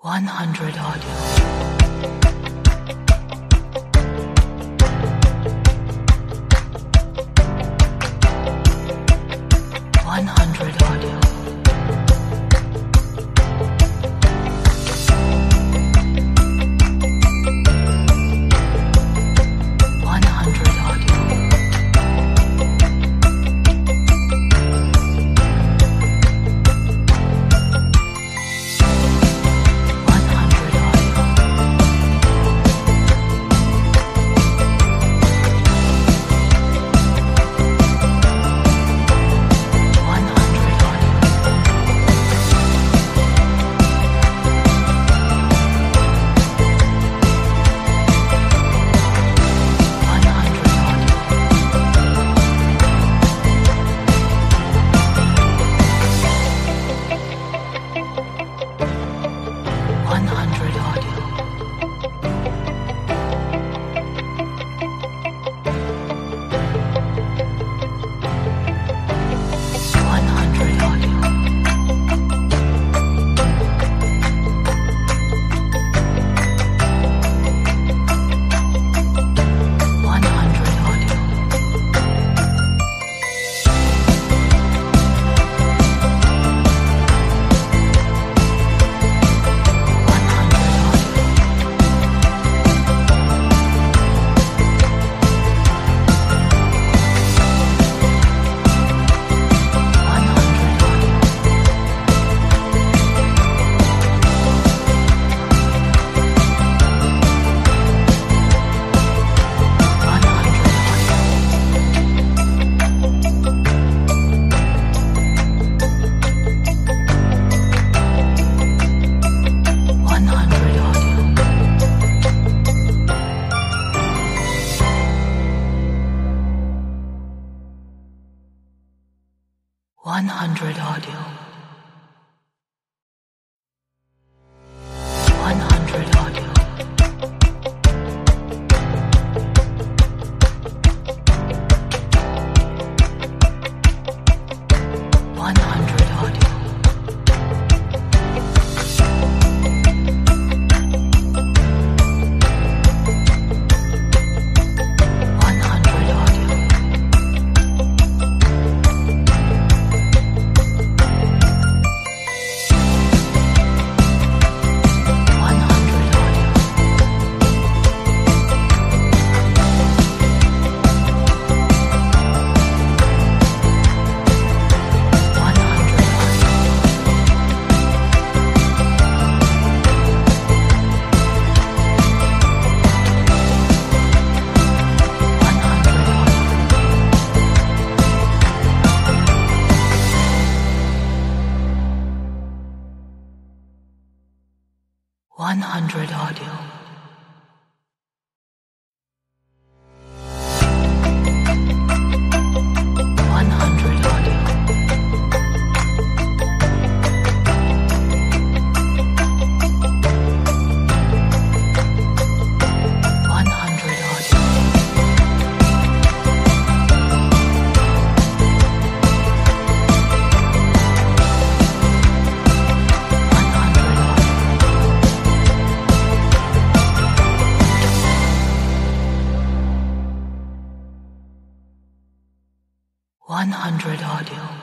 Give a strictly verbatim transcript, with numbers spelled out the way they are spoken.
one hundred audio. one hundred audio. one hundred audio. one hundred audio. one hundred audio. one hundred audio. one hundred audio. one hundred audio. one hundred audio. one hundred audio. one hundred audio. one hundred audio. one hundred audio. one hundred audio.